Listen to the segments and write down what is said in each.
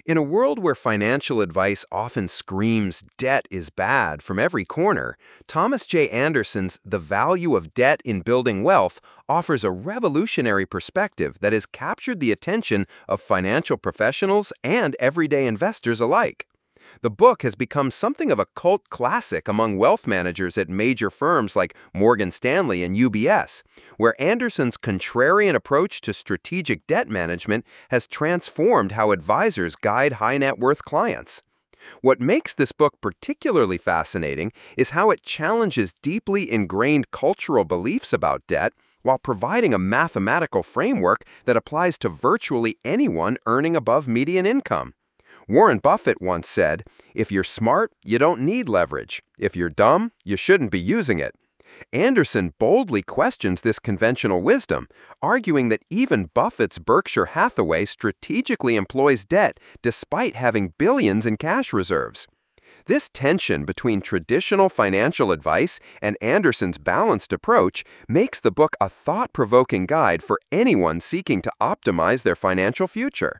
In a world where financial advice often screams debt is bad from every corner, Thomas J. Anderson's The Value of Debt in Building Wealth offers a revolutionary perspective that has captured the attention of financial professionals and everyday investors alike. The book has become something of a cult classic among wealth managers at major firms like Morgan Stanley and UBS, where Anderson's contrarian approach to strategic debt management has transformed how advisors guide high net worth clients. What makes this book particularly fascinating is how it challenges deeply ingrained cultural beliefs about debt while providing a mathematical framework that applies to virtually anyone earning above median income. Warren Buffett once said, "If you're smart, you don't need leverage. If you're dumb, you shouldn't be using it." Anderson boldly questions this conventional wisdom, arguing that even Buffett's Berkshire Hathaway strategically employs debt despite having billions in cash reserves. This tension between traditional financial advice and Anderson's balanced approach makes the book a thought-provoking guide for anyone seeking to optimize their financial future.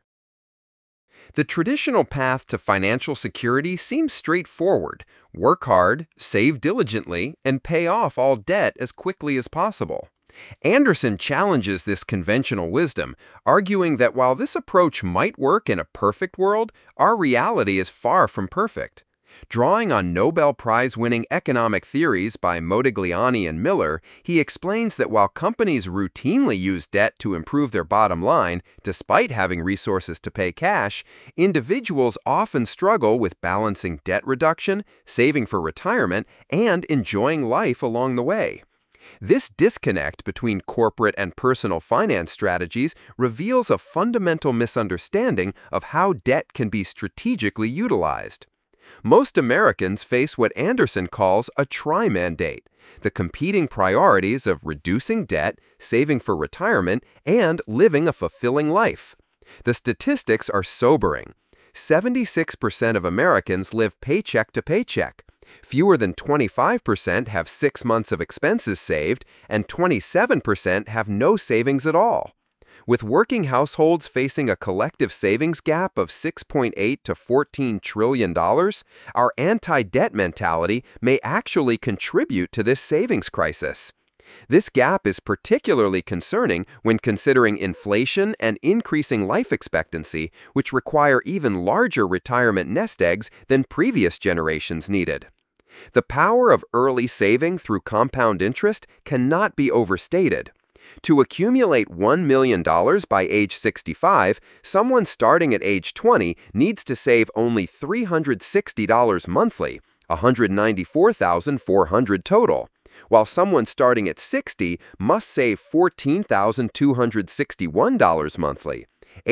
The traditional path to financial security seems straightforward. Work hard, save diligently, and pay off all debt as quickly as possible. Anderson challenges this conventional wisdom, arguing that while this approach might work in a perfect world, our reality is far from perfect. Drawing on Nobel Prize-winning economic theories by Modigliani and Miller, he explains that while companies routinely use debt to improve their bottom line, despite having resources to pay cash, individuals often struggle with balancing debt reduction, saving for retirement, and enjoying life along the way. This disconnect between corporate and personal finance strategies reveals a fundamental misunderstanding of how debt can be strategically utilized. Most Americans face what Anderson calls a tri-mandate, the competing priorities of reducing debt, saving for retirement, and living a fulfilling life. The statistics are sobering. 76% of Americans live paycheck to paycheck. Fewer than 25% have 6 months of expenses saved, and 27% have no savings at all. With working households facing a collective savings gap of $6.8 to $14 trillion, our anti-debt mentality may actually contribute to this savings crisis. This gap is particularly concerning when considering inflation and increasing life expectancy, which require even larger retirement nest eggs than previous generations needed. The power of early saving through compound interest cannot be overstated. To accumulate $1 million by age 65, someone starting at age 20 needs to save only $360 monthly, $194,400 total, while someone starting at 60 must save $14,261 monthly,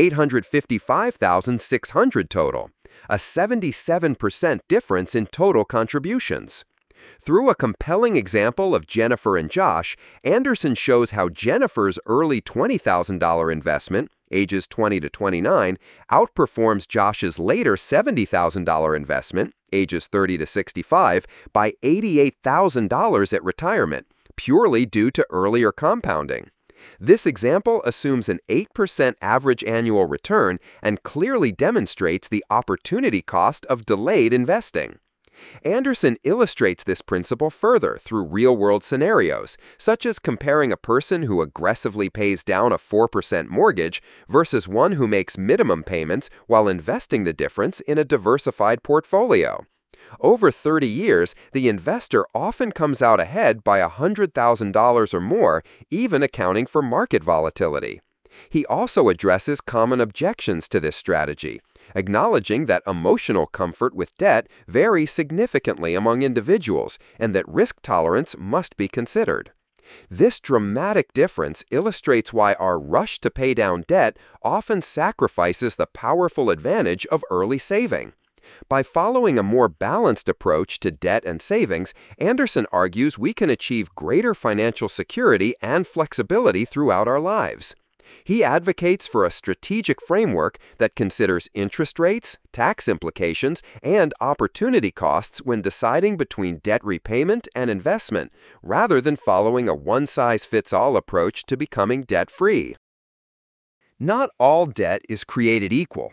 $855,600 total, a 77% difference in total contributions. Through a compelling example of Jennifer and Josh, Anderson shows how Jennifer's early $20,000 investment, ages 20 to 29, outperforms Josh's later $70,000 investment, ages 30 to 65, by $88,000 at retirement, purely due to earlier compounding. This example assumes an 8% average annual return and clearly demonstrates the opportunity cost of delayed investing. Anderson illustrates this principle further through real-world scenarios, such as comparing a person who aggressively pays down a 4% mortgage versus one who makes minimum payments while investing the difference in a diversified portfolio. Over 30 years, the investor often comes out ahead by $100,000 or more, even accounting for market volatility. He also addresses common objections to this strategy, acknowledging that emotional comfort with debt varies significantly among individuals and that risk tolerance must be considered. This dramatic difference illustrates why our rush to pay down debt often sacrifices the powerful advantage of early saving. By following a more balanced approach to debt and savings, Anderson argues we can achieve greater financial security and flexibility throughout our lives. He advocates for a strategic framework that considers interest rates, tax implications, and opportunity costs when deciding between debt repayment and investment, rather than following a one-size-fits-all approach to becoming debt-free. Not all debt is created equal.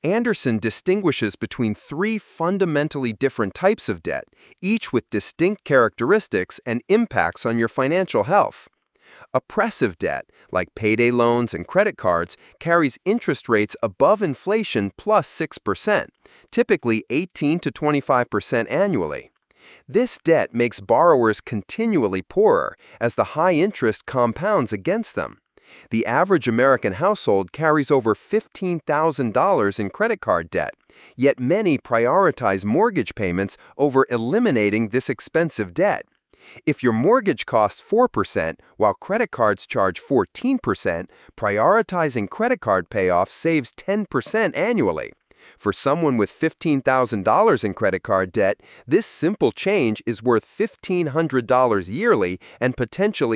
Anderson distinguishes between three fundamentally different types of debt, each with distinct characteristics and impacts on your financial health. Oppressive debt, like payday loans and credit cards, carries interest rates above inflation plus 6%, typically 18 to 25% annually. This debt makes borrowers continually poorer as the high interest compounds against them. The average American household carries over $15,000 in credit card debt, yet many prioritize mortgage payments over eliminating this expensive debt. If your mortgage costs 4% while credit cards charge 14%, prioritizing credit card payoff saves 10% annually. For someone with $15,000 in credit card debt, this simple change is worth $1,500 yearly and potentially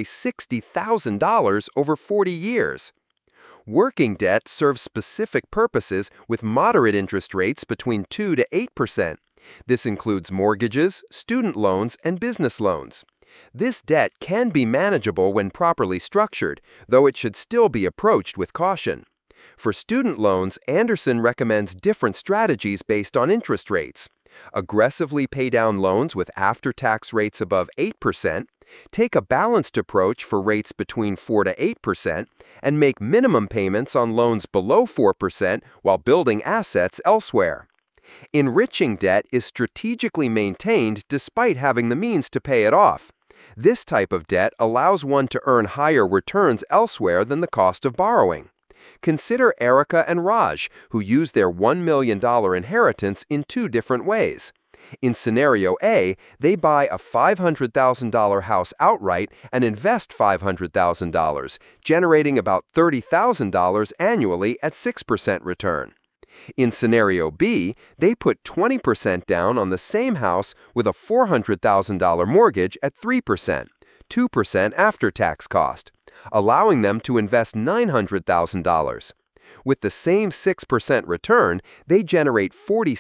$60,000 over 40 years. Working debt serves specific purposes with moderate interest rates between 2 to 8%. This includes mortgages, student loans, and business loans. This debt can be manageable when properly structured, though it should still be approached with caution. For student loans, Anderson recommends different strategies based on interest rates. Aggressively pay down loans with after-tax rates above 8%, take a balanced approach for rates between 4 to 8%, and make minimum payments on loans below 4% while building assets elsewhere. Enriching debt is strategically maintained despite having the means to pay it off. This type of debt allows one to earn higher returns elsewhere than the cost of borrowing. Consider Erica and Raj, who use their $1 million inheritance in two different ways. In scenario A, they buy a $500,000 house outright and invest $500,000, generating about $30,000 annually at 6% return. In scenario B, they put 20% down on the same house with a $400,000 mortgage at 3%, 2% after-tax cost, allowing them to invest $900,000. With the same 6% return, they generate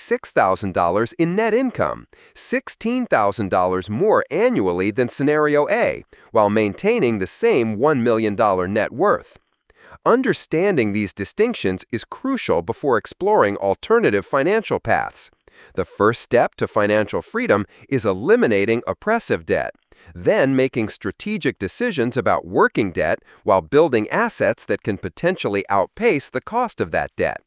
$46,000 in net income, $16,000 more annually than scenario A, while maintaining the same $1 million net worth. Understanding these distinctions is crucial before exploring alternative financial paths. The first step to financial freedom is eliminating oppressive debt, then making strategic decisions about working debt while building assets that can potentially outpace the cost of that debt.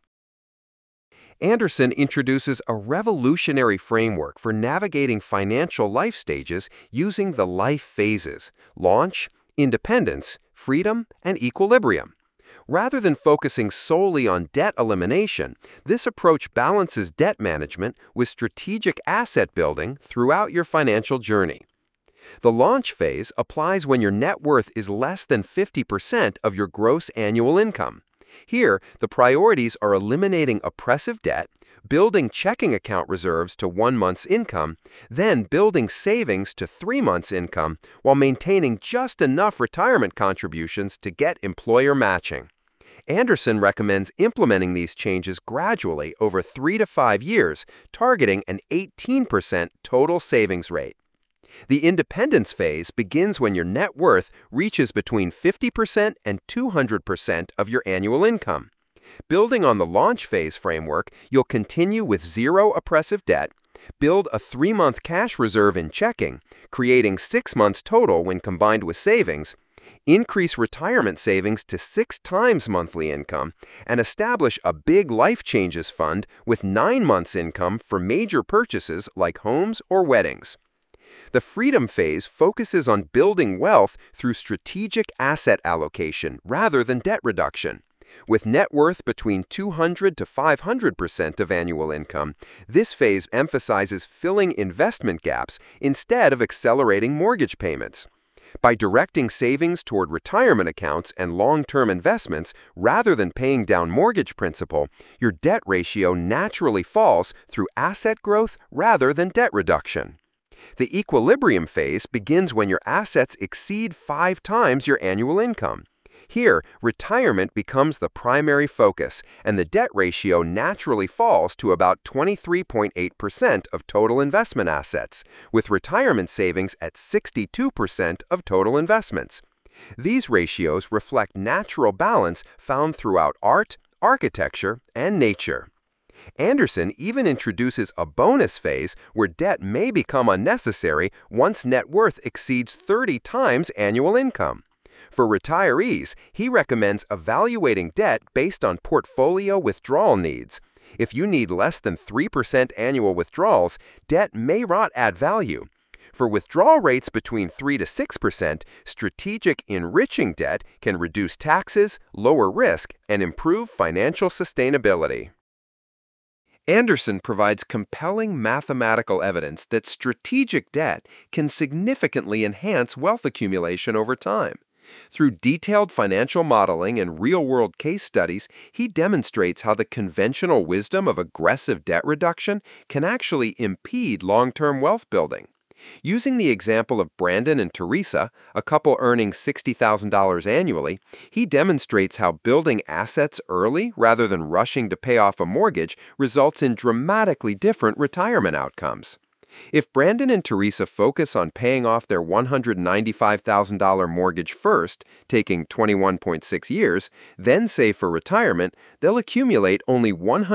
Anderson introduces a revolutionary framework for navigating financial life stages using the life phases: launch, independence, freedom, and equilibrium. Rather than focusing solely on debt elimination, this approach balances debt management with strategic asset building throughout your financial journey. The launch phase applies when your net worth is less than 50% of your gross annual income. Here, the priorities are eliminating oppressive debt, building checking account reserves to 1 month's income, then building savings to 3 months' income while maintaining just enough retirement contributions to get employer matching. Anderson recommends implementing these changes gradually over 3 to 5 years, targeting an 18% total savings rate. The independence phase begins when your net worth reaches between 50% and 200% of your annual income. Building on the launch phase framework, you'll continue with zero oppressive debt, build a 3-month cash reserve in checking, creating 6 months total when combined with savings, increase retirement savings to 6 times monthly income, and establish a big life changes fund with 9 months income for major purchases like homes or weddings. The freedom phase focuses on building wealth through strategic asset allocation rather than debt reduction. With net worth between 200 to 500% of annual income, this phase emphasizes filling investment gaps instead of accelerating mortgage payments. By directing savings toward retirement accounts and long-term investments rather than paying down mortgage principal, your debt ratio naturally falls through asset growth rather than debt reduction. The equilibrium phase begins when your assets exceed 5 times your annual income. Here, retirement becomes the primary focus, and the debt ratio naturally falls to about 23.8% of total investment assets, with retirement savings at 62% of total investments. These ratios reflect natural balance found throughout art, architecture, and nature. Anderson even introduces a bonus phase where debt may become unnecessary once net worth exceeds 30 times annual income. For retirees, he recommends evaluating debt based on portfolio withdrawal needs. If you need less than 3% annual withdrawals, debt may not add value. For withdrawal rates between 3 to 6%, strategic enriching debt can reduce taxes, lower risk, and improve financial sustainability. Anderson provides compelling mathematical evidence that strategic debt can significantly enhance wealth accumulation over time. Through detailed financial modeling and real-world case studies, he demonstrates how the conventional wisdom of aggressive debt reduction can actually impede long-term wealth building. Using the example of Brandon and Teresa, a couple earning $60,000 annually, he demonstrates how building assets early rather than rushing to pay off a mortgage results in dramatically different retirement outcomes. If Brandon and Teresa focus on paying off their $195,000 mortgage first, taking 21.6 years, then save for retirement, they'll accumulate only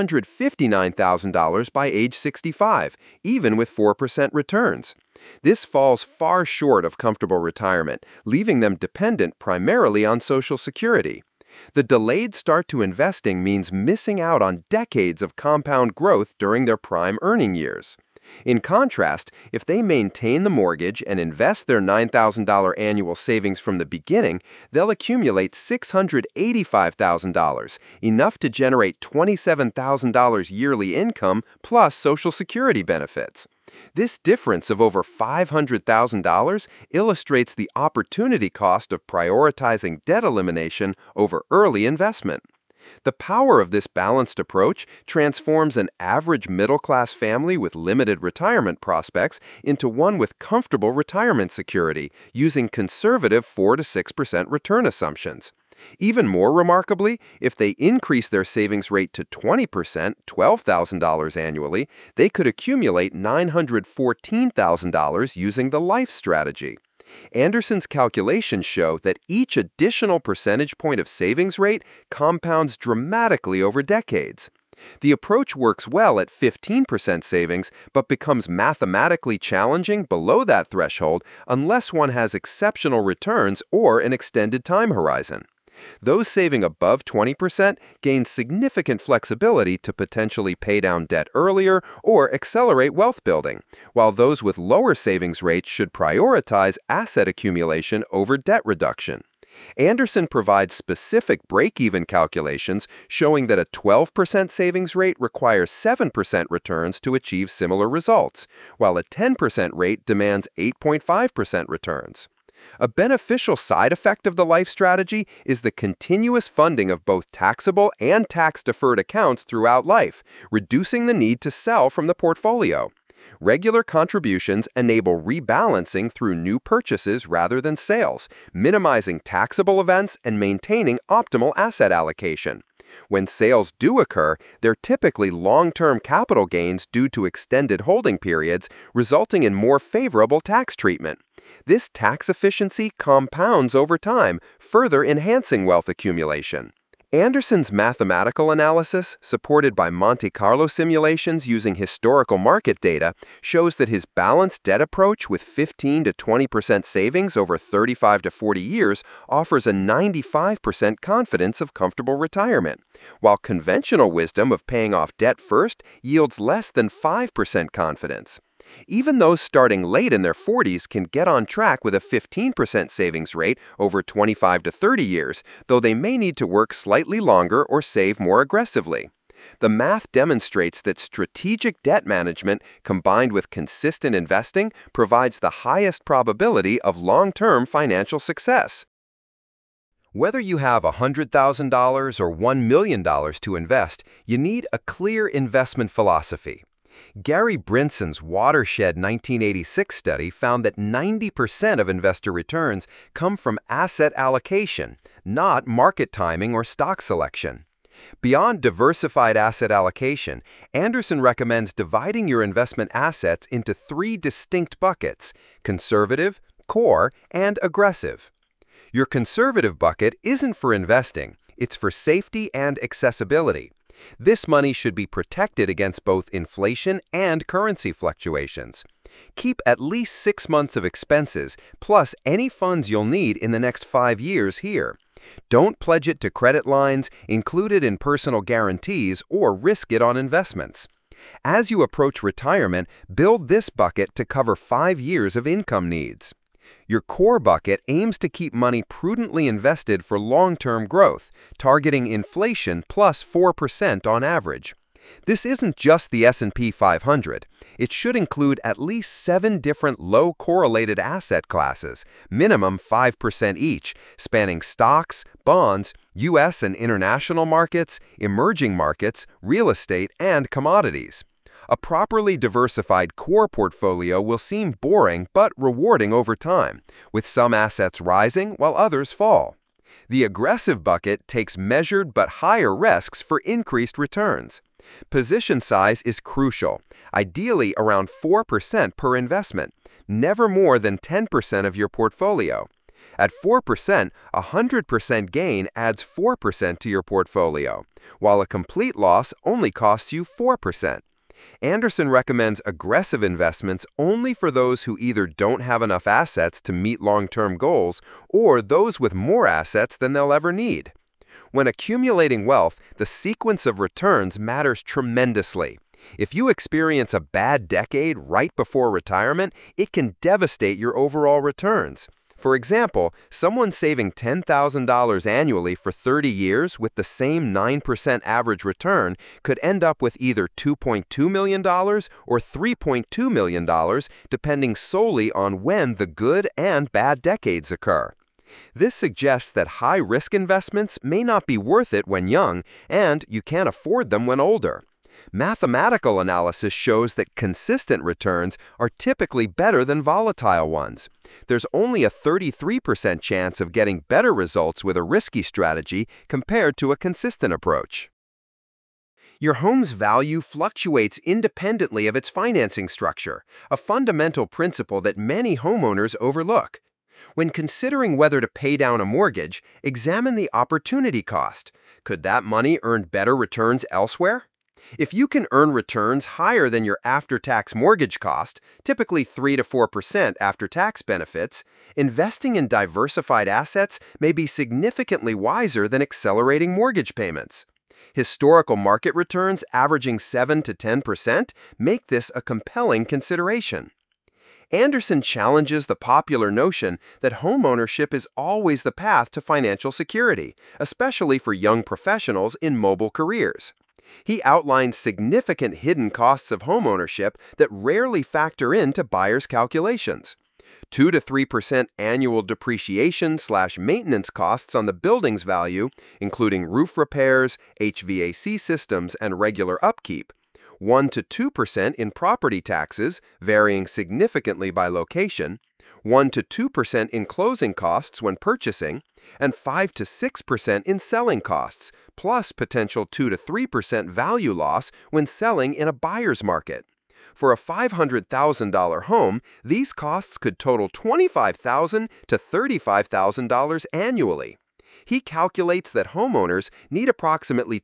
$159,000 by age 65, even with 4% returns. This falls far short of comfortable retirement, leaving them dependent primarily on Social Security. The delayed start to investing means missing out on decades of compound growth during their prime earning years. In contrast, if they maintain the mortgage and invest their $9,000 annual savings from the beginning, they'll accumulate $685,000, enough to generate $27,000 yearly income plus Social Security benefits. This difference of over $500,000 illustrates the opportunity cost of prioritizing debt elimination over early investment. The power of this balanced approach transforms an average middle-class family with limited retirement prospects into one with comfortable retirement security, using conservative 4 to 6% return assumptions. Even more remarkably, if they increase their savings rate to 20%, $12,000 annually, they could accumulate $914,000 using the life strategy. Anderson's calculations show that each additional percentage point of savings rate compounds dramatically over decades. The approach works well at 15% savings, but becomes mathematically challenging below that threshold unless one has exceptional returns or an extended time horizon. Those saving above 20% gain significant flexibility to potentially pay down debt earlier or accelerate wealth building, while those with lower savings rates should prioritize asset accumulation over debt reduction. Anderson provides specific break-even calculations showing that a 12% savings rate requires 7% returns to achieve similar results, while a 10% rate demands 8.5% returns. A beneficial side effect of the life strategy is the continuous funding of both taxable and tax-deferred accounts throughout life, reducing the need to sell from the portfolio. Regular contributions enable rebalancing through new purchases rather than sales, minimizing taxable events and maintaining optimal asset allocation. When sales do occur, they're typically long-term capital gains due to extended holding periods, resulting in more favorable tax treatment. This tax efficiency compounds over time, further enhancing wealth accumulation. Anderson's mathematical analysis, supported by Monte Carlo simulations using historical market data, shows that his balanced debt approach with 15 to 20% savings over 35 to 40 years offers a 95% confidence of comfortable retirement, while conventional wisdom of paying off debt first yields less than 5% confidence. Even those starting late in their 40s can get on track with a 15% savings rate over 25 to 30 years, though they may need to work slightly longer or save more aggressively. The math demonstrates that strategic debt management combined with consistent investing provides the highest probability of long-term financial success. Whether you have $100,000 or $1 million to invest, you need a clear investment philosophy. Gary Brinson's Watershed 1986 study found that 90% of investor returns come from asset allocation, not market timing or stock selection. Beyond diversified asset allocation, Anderson recommends dividing your investment assets into 3 distinct buckets: conservative, core, and aggressive. Your conservative bucket isn't for investing, it's for safety and accessibility. This money should be protected against both inflation and currency fluctuations. Keep at least 6 months of expenses, plus any funds you'll need in the next 5 years here. Don't pledge it to credit lines, include it in personal guarantees, or risk it on investments. As you approach retirement, build this bucket to cover 5 years of income needs. Your core bucket aims to keep money prudently invested for long-term growth, targeting inflation plus 4% on average. This isn't just the S&P 500. It should include at least 7 different low-correlated asset classes, minimum 5% each, spanning stocks, bonds, U.S. and international markets, emerging markets, real estate, and commodities. A properly diversified core portfolio will seem boring but rewarding over time, with some assets rising while others fall. The aggressive bucket takes measured but higher risks for increased returns. Position size is crucial, ideally around 4% per investment, never more than 10% of your portfolio. At 4%, a 100% gain adds 4% to your portfolio, while a complete loss only costs you 4%. Anderson recommends aggressive investments only for those who either don't have enough assets to meet long-term goals or those with more assets than they'll ever need. When accumulating wealth, the sequence of returns matters tremendously. If you experience a bad decade right before retirement, it can devastate your overall returns. For example, someone saving $10,000 annually for 30 years with the same 9% average return could end up with either $2.2 million or $3.2 million, depending solely on when the good and bad decades occur. This suggests that high-risk investments may not be worth it when young, and you can't afford them when older. Mathematical analysis shows that consistent returns are typically better than volatile ones. There's only a 33% chance of getting better results with a risky strategy compared to a consistent approach. Your home's value fluctuates independently of its financing structure, a fundamental principle that many homeowners overlook. When considering whether to pay down a mortgage, examine the opportunity cost. Could that money earn better returns elsewhere? If you can earn returns higher than your after-tax mortgage cost, typically 3 to 4% after tax benefits, investing in diversified assets may be significantly wiser than accelerating mortgage payments. Historical market returns averaging 7 to 10% make this a compelling consideration. Anderson challenges the popular notion that homeownership is always the path to financial security, especially for young professionals in mobile careers. He outlines significant hidden costs of homeownership that rarely factor into buyers' calculations. 2 to 3% annual depreciation/maintenance costs on the building's value, including roof repairs, HVAC systems, and regular upkeep. 1 to 2% in property taxes, varying significantly by location. 1 to 2% in closing costs when purchasing, and 5 to 6% in selling costs, plus potential 2 to 3% value loss when selling in a buyer's market. For a $500,000 home, these costs could total $25,000 to $35,000 annually. He calculates that homeowners need approximately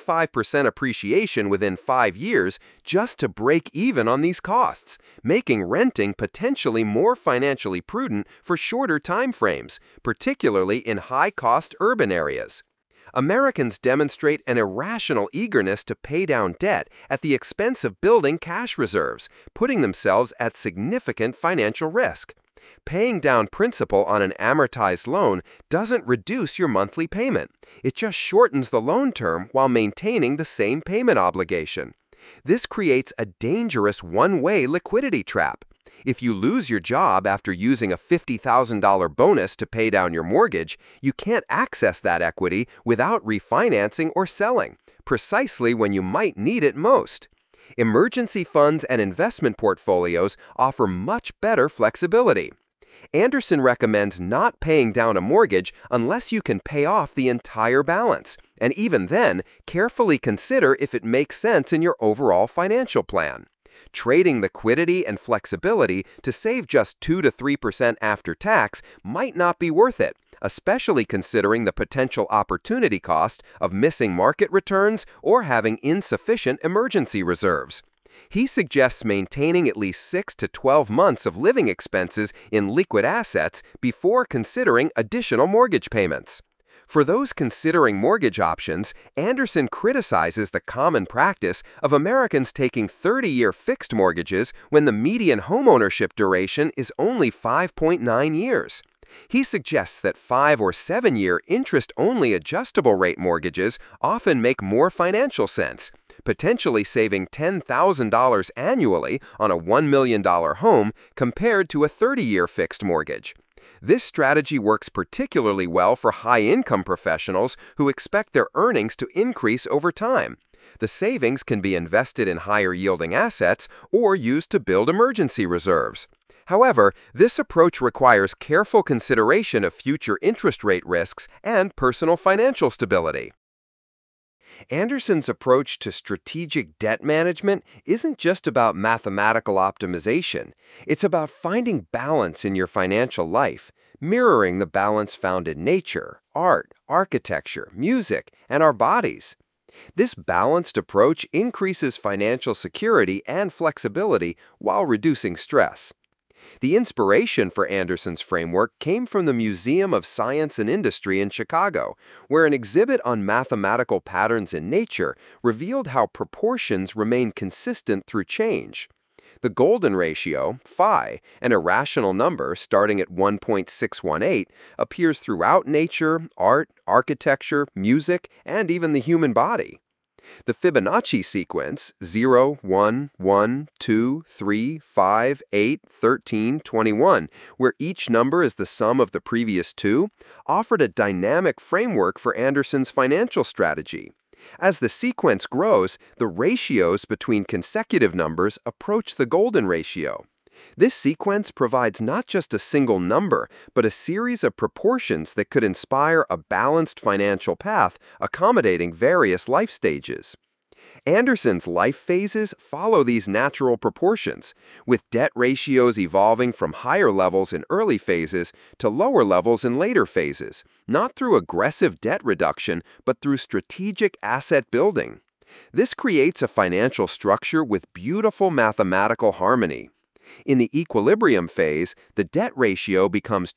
25% appreciation within 5 years just to break even on these costs, making renting potentially more financially prudent for shorter time frames, particularly in high-cost urban areas. Americans demonstrate an irrational eagerness to pay down debt at the expense of building cash reserves, putting themselves at significant financial risk. Paying down principal on an amortized loan doesn't reduce your monthly payment. It just shortens the loan term while maintaining the same payment obligation. This creates a dangerous one-way liquidity trap. If you lose your job after using a $50,000 bonus to pay down your mortgage, you can't access that equity without refinancing or selling, precisely when you might need it most. Emergency funds and investment portfolios offer much better flexibility. Anderson recommends not paying down a mortgage unless you can pay off the entire balance, and even then, carefully consider if it makes sense in your overall financial plan. Trading liquidity and flexibility to save just 2 to 3% after tax might not be worth it, especially considering the potential opportunity cost of missing market returns or having insufficient emergency reserves. He suggests maintaining at least 6 to 12 months of living expenses in liquid assets before considering additional mortgage payments. For those considering mortgage options, Anderson criticizes the common practice of Americans taking 30-year fixed mortgages when the median homeownership duration is only 5.9 years. He suggests that 5 or 7-year interest-only adjustable rate mortgages often make more financial sense, potentially saving $10,000 annually on a $1 million home compared to a 30-year fixed mortgage. This strategy works particularly well for high-income professionals who expect their earnings to increase over time. The savings can be invested in higher-yielding assets or used to build emergency reserves. However, this approach requires careful consideration of future interest rate risks and personal financial stability. Anderson's approach to strategic debt management isn't just about mathematical optimization. It's about finding balance in your financial life, mirroring the balance found in nature, art, architecture, music, and our bodies. This balanced approach increases financial security and flexibility while reducing stress. The inspiration for Anderson's framework came from the Museum of Science and Industry in Chicago, where an exhibit on mathematical patterns in nature revealed how proportions remain consistent through change. The golden ratio, phi, an irrational number starting at 1.618, appears throughout nature, art, architecture, music, and even the human body. The Fibonacci sequence 0, 1, 1, 2, 3, 5, 8, 13, 21, where each number is the sum of the previous two, offered a dynamic framework for Anderson's financial strategy. As the sequence grows, the ratios between consecutive numbers approach the golden ratio. This sequence provides not just a single number, but a series of proportions that could inspire a balanced financial path accommodating various life stages. Anderson's life phases follow these natural proportions, with debt ratios evolving from higher levels in early phases to lower levels in later phases, not through aggressive debt reduction, but through strategic asset building. This creates a financial structure with beautiful mathematical harmony. In the equilibrium phase, the debt ratio becomes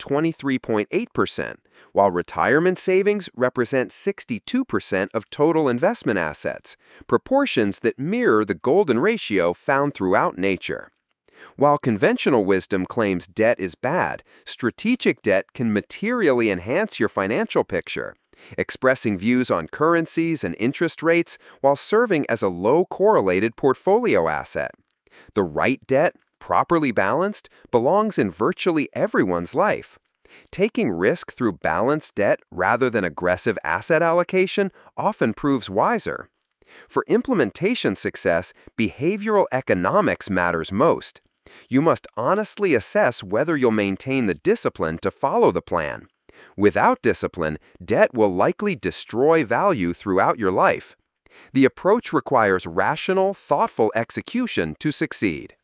23.8%, while retirement savings represent 62% of total investment assets, proportions that mirror the golden ratio found throughout nature. While conventional wisdom claims debt is bad, strategic debt can materially enhance your financial picture, expressing views on currencies and interest rates while serving as a low-correlated portfolio asset. The right debt, properly balanced, belongs in virtually everyone's life. Taking risk through balanced debt rather than aggressive asset allocation often proves wiser. For implementation success, behavioral economics matters most. You must honestly assess whether you'll maintain the discipline to follow the plan. Without discipline, debt will likely destroy value throughout your life. The approach requires rational, thoughtful execution to succeed.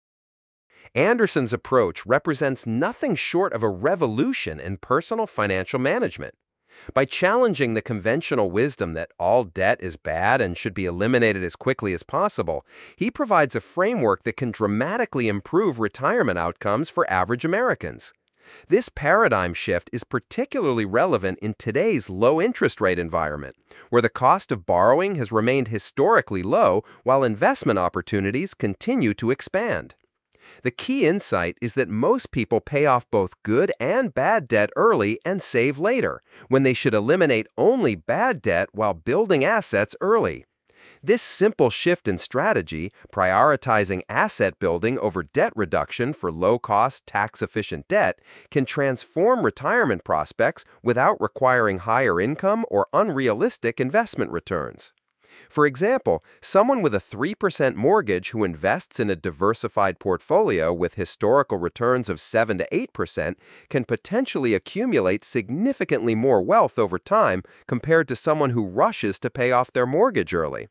Anderson's approach represents nothing short of a revolution in personal financial management. By challenging the conventional wisdom that all debt is bad and should be eliminated as quickly as possible, he provides a framework that can dramatically improve retirement outcomes for average Americans. This paradigm shift is particularly relevant in today's low-interest rate environment, where the cost of borrowing has remained historically low while investment opportunities continue to expand. The key insight is that most people pay off both good and bad debt early and save later, when they should eliminate only bad debt while building assets early. This simple shift in strategy, prioritizing asset building over debt reduction for low-cost, tax-efficient debt, can transform retirement prospects without requiring higher income or unrealistic investment returns. For example, someone with a 3% mortgage who invests in a diversified portfolio with historical returns of 7 to 8% can potentially accumulate significantly more wealth over time compared to someone who rushes to pay off their mortgage early.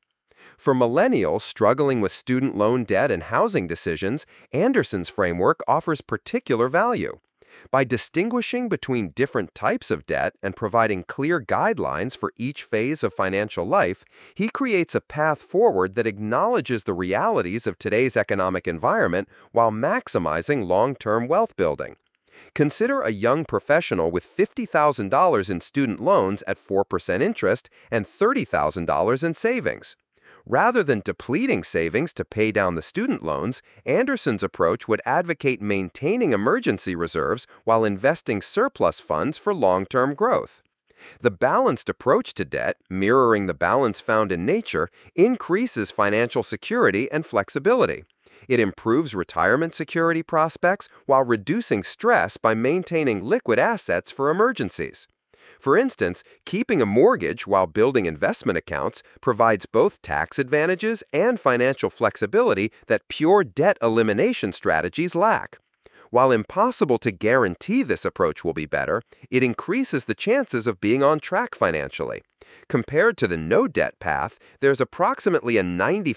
For millennials struggling with student loan debt and housing decisions, Anderson's framework offers particular value. By distinguishing between different types of debt and providing clear guidelines for each phase of financial life, he creates a path forward that acknowledges the realities of today's economic environment while maximizing long-term wealth building. Consider a young professional with $50,000 in student loans at 4% interest and $30,000 in savings. Rather than depleting savings to pay down the student loans, Anderson's approach would advocate maintaining emergency reserves while investing surplus funds for long-term growth. The balanced approach to debt, mirroring the balance found in nature, increases financial security and flexibility. It improves retirement security prospects while reducing stress by maintaining liquid assets for emergencies. For instance, keeping a mortgage while building investment accounts provides both tax advantages and financial flexibility that pure debt elimination strategies lack. While impossible to guarantee this approach will be better, it increases the chances of being on track financially. Compared to the no-debt path, there's approximately a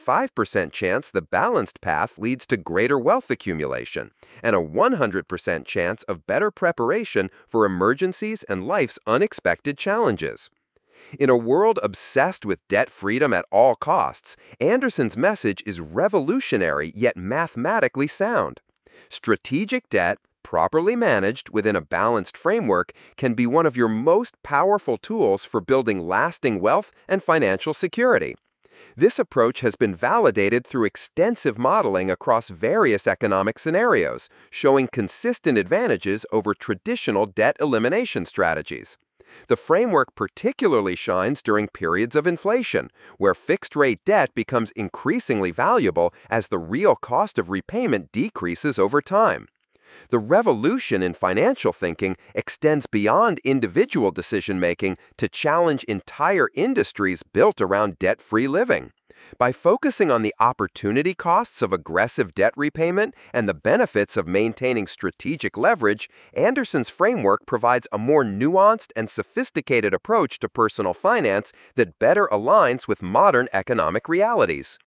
95% chance the balanced path leads to greater wealth accumulation, and a 100% chance of better preparation for emergencies and life's unexpected challenges. In a world obsessed with debt freedom at all costs, Anderson's message is revolutionary yet mathematically sound. Strategic debt, properly managed within a balanced framework, can be one of your most powerful tools for building lasting wealth and financial security. This approach has been validated through extensive modeling across various economic scenarios, showing consistent advantages over traditional debt elimination strategies. The framework particularly shines during periods of inflation, where fixed-rate debt becomes increasingly valuable as the real cost of repayment decreases over time. The revolution in financial thinking extends beyond individual decision-making to challenge entire industries built around debt-free living. By focusing on the opportunity costs of aggressive debt repayment and the benefits of maintaining strategic leverage, Anderson's framework provides a more nuanced and sophisticated approach to personal finance that better aligns with modern economic realities.